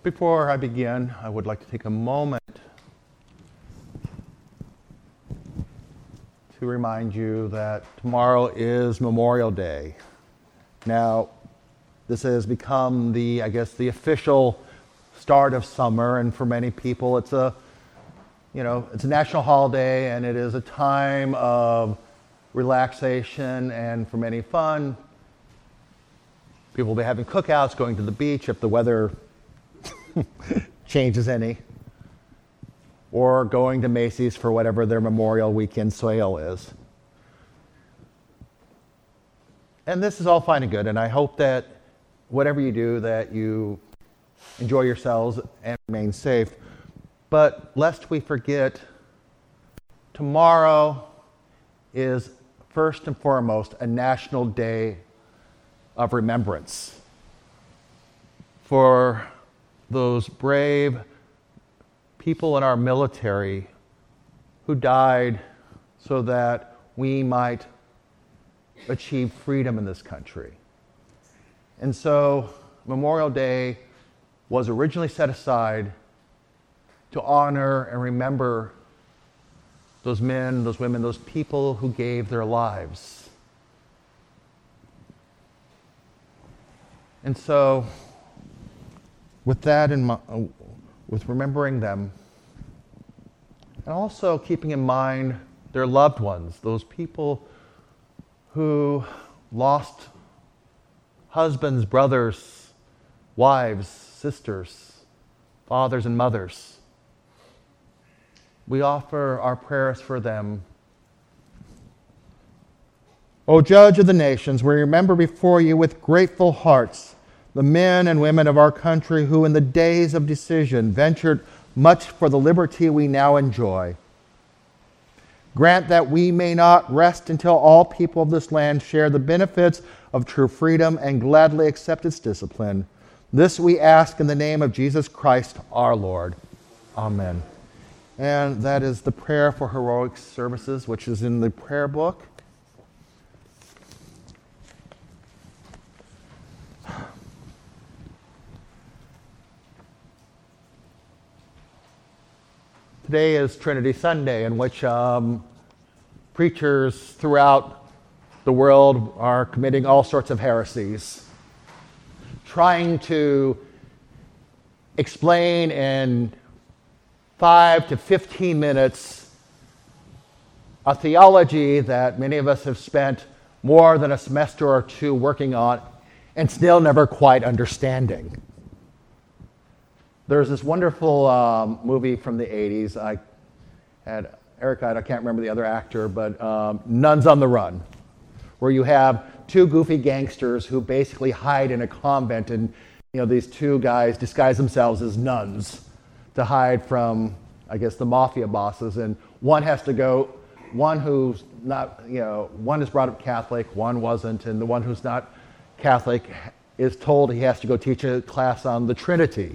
Before I begin, I would like to take a moment to remind you that tomorrow is Memorial Day. Now, this has become the official start of summer, and for many people it's a national holiday, and it is a time of relaxation and for many fun. People will be having cookouts, going to the beach if the weather changes any, or going to Macy's for whatever their Memorial Weekend sale is. And this is all fine and good, and I hope that whatever you do, that you enjoy yourselves and remain safe. But lest we forget, tomorrow is first and foremost a national day of remembrance for those brave people in our military who died so that we might achieve freedom in this country. And so Memorial Day was originally set aside to honor and remember those men, those women, those people who gave their lives. And so, with that in mind, with remembering them, and also keeping in mind their loved ones, those people who lost husbands, brothers, wives, sisters, fathers, and mothers, we offer our prayers for them. O Judge of the nations, we remember before you with grateful hearts the men and women of our country who in the days of decision ventured much for the liberty we now enjoy. Grant that we may not rest until all people of this land share the benefits of true freedom and gladly accept its discipline. This we ask in the name of Jesus Christ our Lord. Amen. And that is the prayer for heroic services, which is in the prayer book. Today is Trinity Sunday, in which preachers throughout the world are committing all sorts of heresies, trying to explain in 5 to 15 minutes a theology that many of us have spent more than a semester or two working on and still never quite understanding. There's this wonderful movie from the 80s. I can't remember the other actor, but Nuns on the Run, where you have two goofy gangsters who basically hide in a convent, and these two guys disguise themselves as nuns to hide from, the mafia bosses, and one has to go, one who's not, one is brought up Catholic, one wasn't, and the one who's not Catholic is told he has to go teach a class on the Trinity.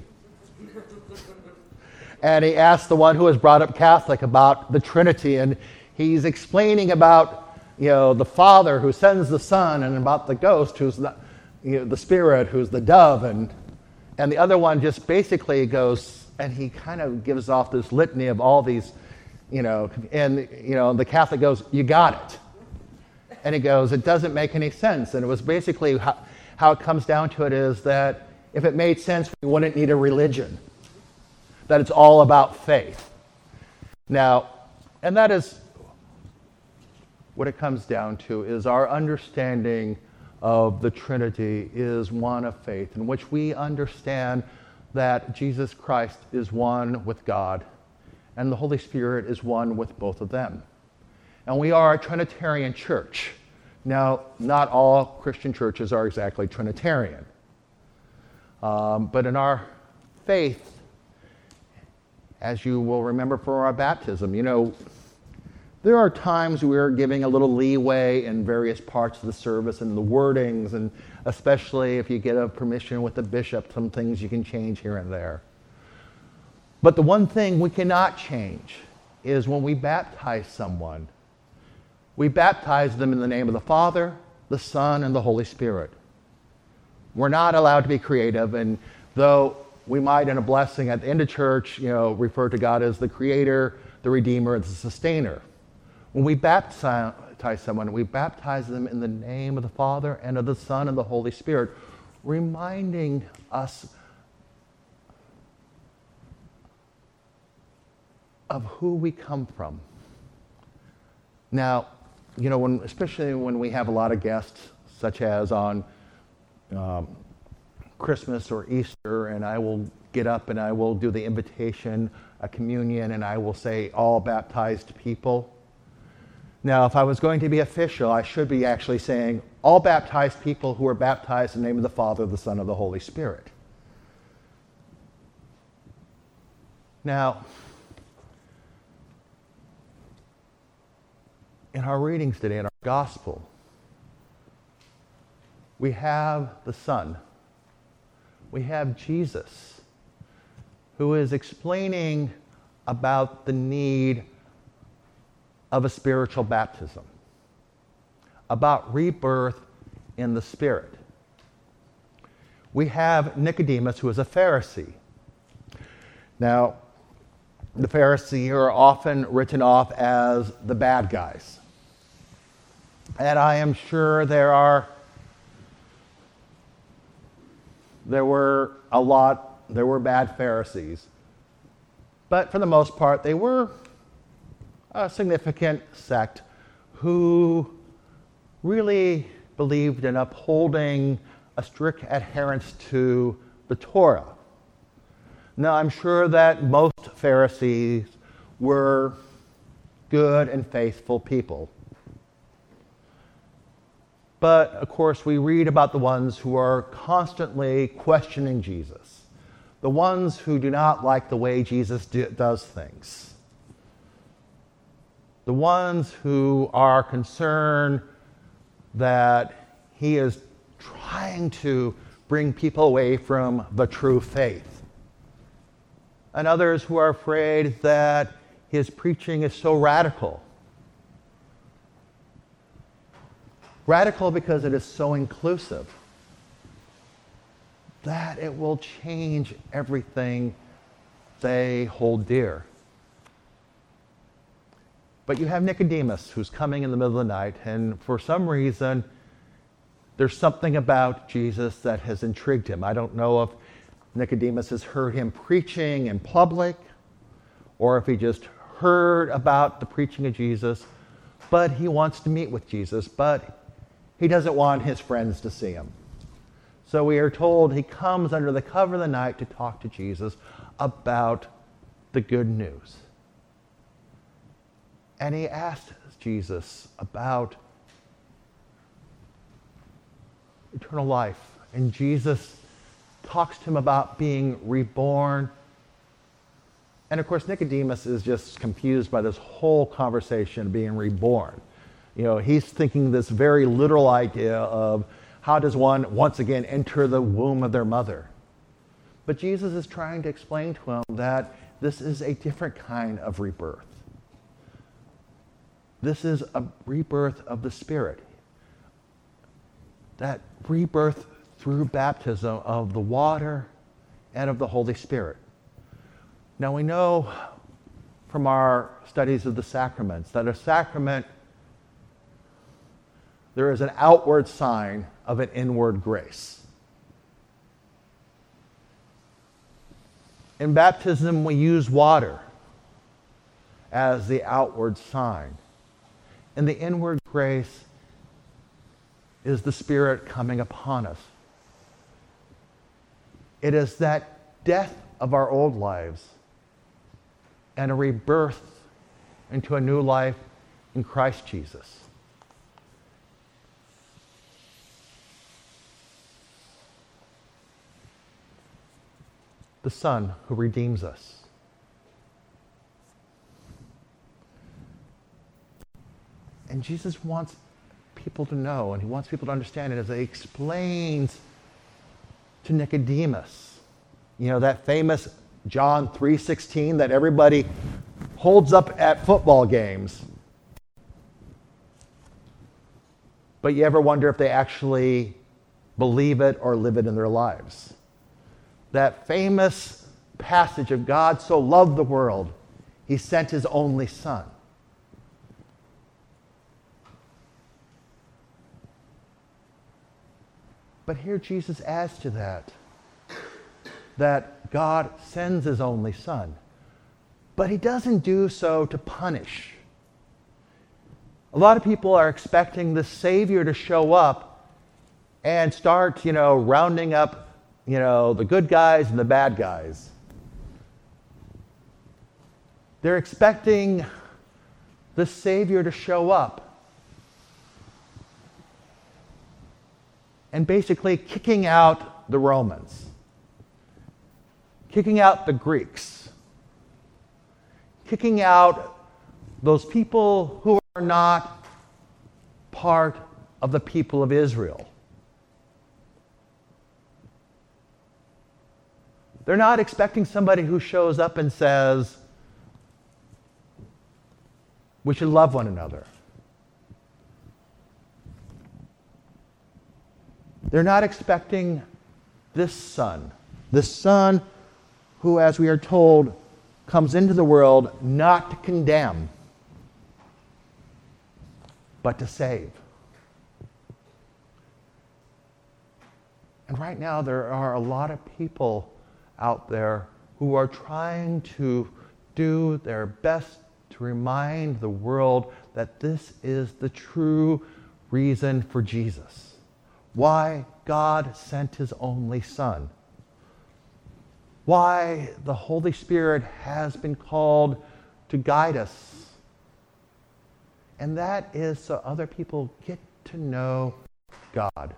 And he asks the one who was brought up Catholic about the Trinity, and he's explaining about, the Father who sends the Son, and about the Ghost who's the Spirit who's the dove, and the other one just basically goes, and he kind of gives off this litany of all these, and the Catholic goes, "You got it," and he goes, "It doesn't make any sense." And it was basically how it comes down to it is that if it made sense, we wouldn't need a religion. That it's all about faith. Now, and that is what it comes down to, is our understanding of the Trinity is one of faith, in which we understand that Jesus Christ is one with God, and the Holy Spirit is one with both of them. And we are a Trinitarian church. Now, not all Christian churches are exactly Trinitarian. But in our faith, as you will remember from our baptism, there are times we're giving a little leeway in various parts of the service and the wordings, and especially if you get a permission with the bishop, some things you can change here and there. But the one thing we cannot change is when we baptize someone, we baptize them in the name of the Father, the Son, and the Holy Spirit. We're not allowed to be creative, and though we might, in a blessing at the end of church, refer to God as the creator, the redeemer, and the sustainer. When we baptize someone, we baptize them in the name of the Father and of the Son and the Holy Spirit, reminding us of who we come from. Now, especially when we have a lot of guests, such as on Christmas or Easter, and I will get up and I will do the invitation, a communion, and I will say all baptized people. Now, if I was going to be official, I should be actually saying all baptized people who are baptized in the name of the Father, the Son, and the Holy Spirit. Now, in our readings today, in our gospel, we have the Son. We have Jesus, who is explaining about the need of a spiritual baptism, about rebirth in the Spirit. We have Nicodemus, who is a Pharisee. Now, the Pharisees are often written off as the bad guys. And I am sure there were bad Pharisees. But for the most part, they were a significant sect who really believed in upholding a strict adherence to the Torah. Now, I'm sure that most Pharisees were good and faithful people. But, of course, we read about the ones who are constantly questioning Jesus, the ones who do not like the way Jesus does things, the ones who are concerned that he is trying to bring people away from the true faith, and others who are afraid that his preaching is so radical. Radical because it is so inclusive that it will change everything they hold dear. But you have Nicodemus, who's coming in the middle of the night, and for some reason, there's something about Jesus that has intrigued him. I don't know if Nicodemus has heard him preaching in public, or if he just heard about the preaching of Jesus, but he wants to meet with Jesus, but he doesn't want his friends to see him. So we are told he comes under the cover of the night to talk to Jesus about the good news. And he asks Jesus about eternal life. And Jesus talks to him about being reborn. And of course, Nicodemus is just confused by this whole conversation, being reborn. He's thinking this very literal idea of how does one once again enter the womb of their mother? But Jesus is trying to explain to him that this is a different kind of rebirth. This is a rebirth of the Spirit. That rebirth through baptism of the water and of the Holy Spirit. Now we know from our studies of the sacraments that a sacrament, there is an outward sign of an inward grace. In baptism, we use water as the outward sign. And the inward grace is the Spirit coming upon us. It is that death of our old lives and a rebirth into a new life in Christ Jesus. The Son who redeems us. And Jesus wants people to know, and he wants people to understand it as he explains to Nicodemus. That famous John 3:16 that everybody holds up at football games. But you ever wonder if they actually believe it or live it in their lives? that famous passage of God so loved the world, he sent his only Son. But here Jesus adds to that God sends his only Son. But he doesn't do so to punish. A lot of people are expecting the Savior to show up and start, rounding up, the good guys and the bad guys. They're expecting the Savior to show up and basically kicking out the Romans, kicking out the Greeks, kicking out those people who are not part of the people of Israel. They're not expecting somebody who shows up and says, we should love one another. They're not expecting this Son who, as we are told, comes into the world not to condemn, but to save. And right now there are a lot of people out there who are trying to do their best to remind the world that this is the true reason for Jesus. Why God sent his only Son. Why the Holy Spirit has been called to guide us. And that is so other people get to know God.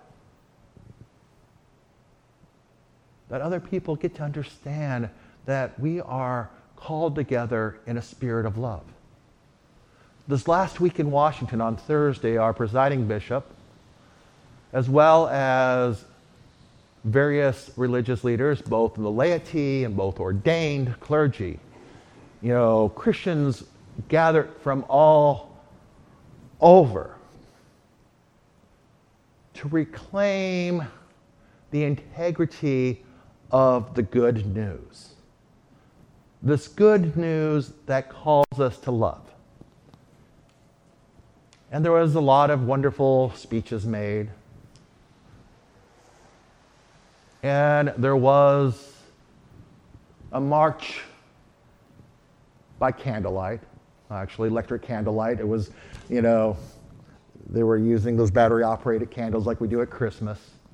That other people get to understand that we are called together in a spirit of love. This last week in Washington on Thursday, our presiding bishop, as well as various religious leaders, both in the laity and both ordained clergy, Christians gathered from all over to reclaim the integrity of the good news. This good news that calls us to love. And there was a lot of wonderful speeches made. And there was a march by candlelight, actually electric candlelight. It was, they were using those battery-operated candles like we do at Christmas.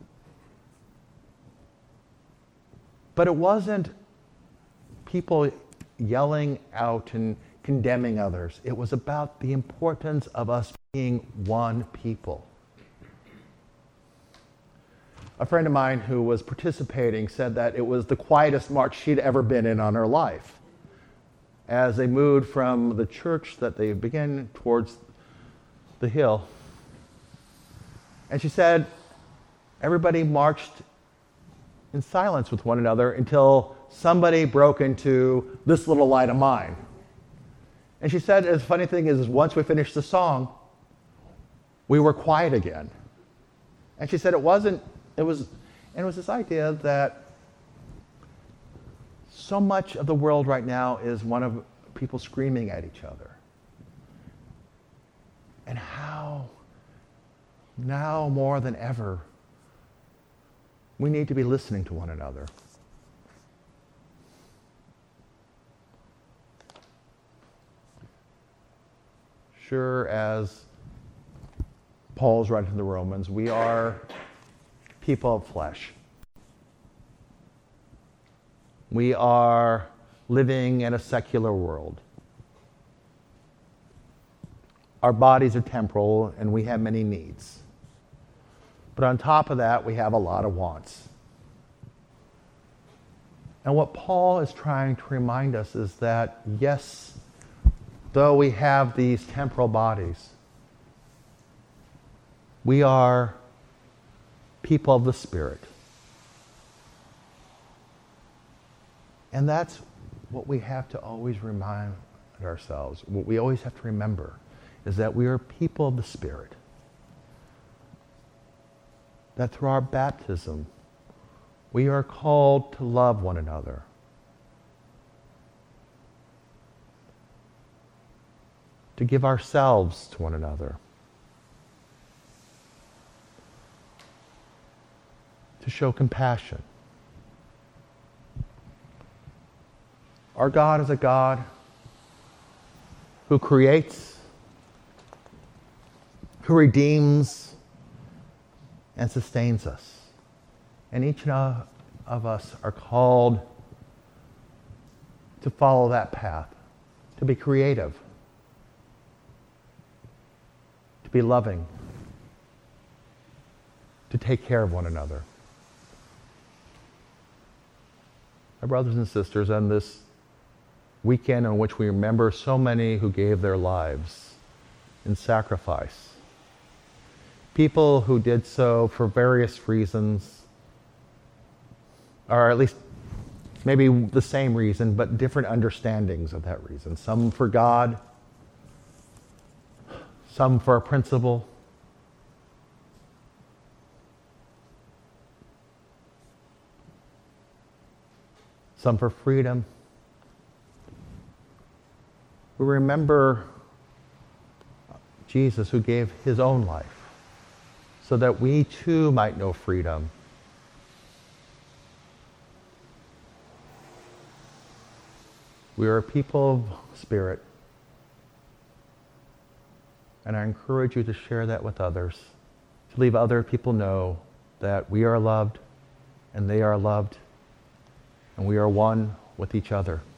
But it wasn't people yelling out and condemning others. It was about the importance of us being one people. A friend of mine who was participating said that it was the quietest march she'd ever been in on her life. As they moved from the church that they began towards the hill. And she said everybody marched in silence with one another until somebody broke into "This Little Light of Mine." And she said, the funny thing is once we finished the song, we were quiet again. And she said it was this idea that so much of the world right now is one of people screaming at each other. And how, now more than ever, we need to be listening to one another. Sure, as Paul's writing to the Romans, we are people of flesh. We are living in a secular world. Our bodies are temporal and we have many needs. But on top of that, we have a lot of wants. And what Paul is trying to remind us is that, yes, though we have these temporal bodies, we are people of the Spirit. And that's what we have to always remind ourselves. What we always have to remember is that we are people of the Spirit. That through our baptism, We are called to love one another. To give ourselves to one another. To show compassion. Our God is a God who creates, who redeems, and sustains us. And each of us are called to follow that path, to be creative, to be loving, to take care of one another. My brothers and sisters, on this weekend in which we remember so many who gave their lives in sacrifice, people who did so for various reasons, or at least maybe the same reason, but different understandings of that reason. Some for God, some for a principle, some for freedom. We remember Jesus who gave his own life so that we too might know freedom. We are a people of spirit. And I encourage you to share that with others, to leave other people know that we are loved and they are loved and we are one with each other.